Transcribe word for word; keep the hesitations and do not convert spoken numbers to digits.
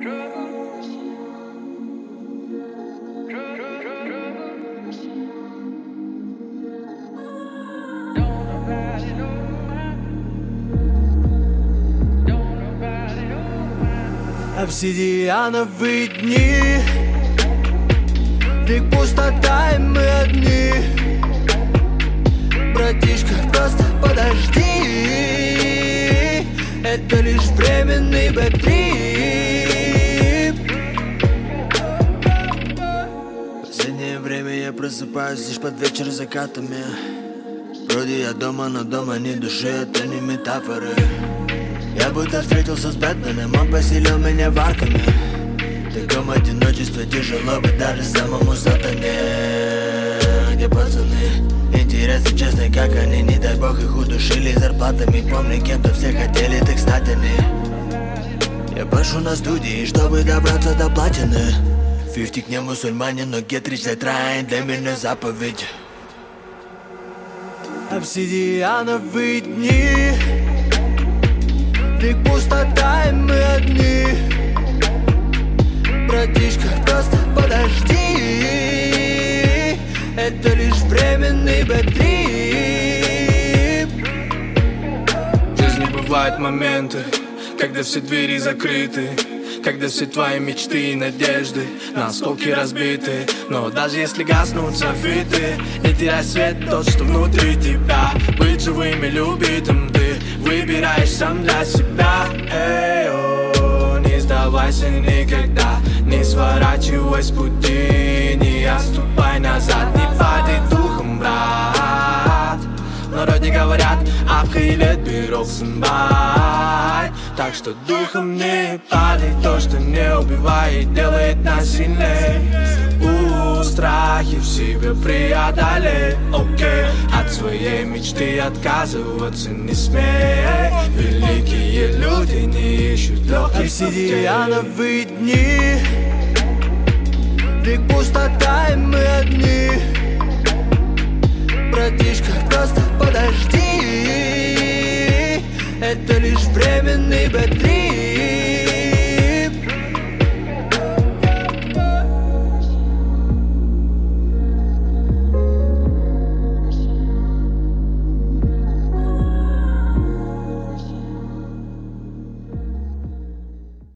Обсидиановые дни, век пустота и мы одни. Братишка, просто подожди, это лишь временный бэк-трип. Последнее время я просыпаюсь лишь под вечер закатами. Вроде я дома, но дома ни души, это не метафоры. Я будто встретился с Бэтменом, он поселил меня в Аркаме. В таком одиночестве тяжело быть даже самому сатане. Где пацаны? Интересно, честно, как они, не дай бог их удушили зарплатами. Помни, кем-то все хотели, так стать они. Я пашу на студии, чтобы добраться до платины. Фифтик не мусульманин, но Гетрич Трайн для меня заповедь. Обсидиановые дни, век пустота и мы одни. Братишка, просто подожди, это лишь временный бэк-трип. В жизни бывают моменты, когда все двери закрыты, когда все твои мечты и надежды на осколки разбиты. Но даже если гаснут софиты, не теряй свет, тот, что внутри тебя. Быть живым и любитым ты выбираешь сам для себя. Эй, о, не сдавайся никогда, не сворачивай с пути, не отступай назад, не падай духом, брат. В народе говорят, апхилет бирок сымбай. Так что духом не падай, то, что не убивает, делает нас сильней. У, страхи в себе преодолей, окей. От своей мечты отказываться не смей. Великие люди не ищут легких путей. Обсидиановые дни, век пустота и мы одни.